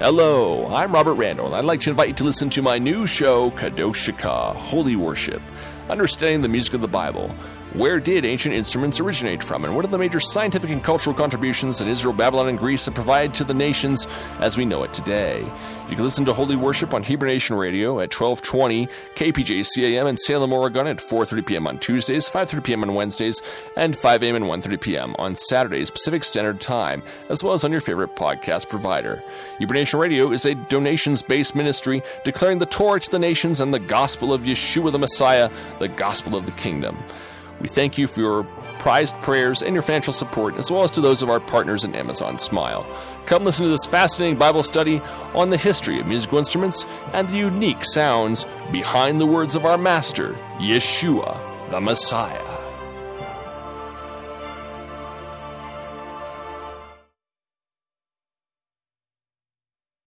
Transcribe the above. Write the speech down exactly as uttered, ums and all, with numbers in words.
Hello, I'm Robert Randall, and I'd like to invite you to listen to my new show, Kadoshika, Holy Worship, Understanding the Music of the Bible. Where did ancient instruments originate from, and what are the major scientific and cultural contributions that Israel, Babylon, and Greece have provided to the nations as we know it today? You can listen to Holy Worship on Hebrew Nation Radio at twelve twenty K P J C A M in Salem, Oregon at four thirty p.m. on Tuesdays, five thirty p.m. on Wednesdays, and five a.m. and one thirty p.m. on Saturdays Pacific Standard Time, as well as on your favorite podcast provider. Hebrew Nation Radio is a donations-based ministry declaring the Torah to the nations and the gospel of Yeshua the Messiah, the gospel of the kingdom. We thank you for your prized prayers and your financial support, as well as to those of our partners in Amazon Smile. Come listen to this fascinating Bible study on the history of musical instruments and the unique sounds behind the words of our Master, Yeshua the Messiah.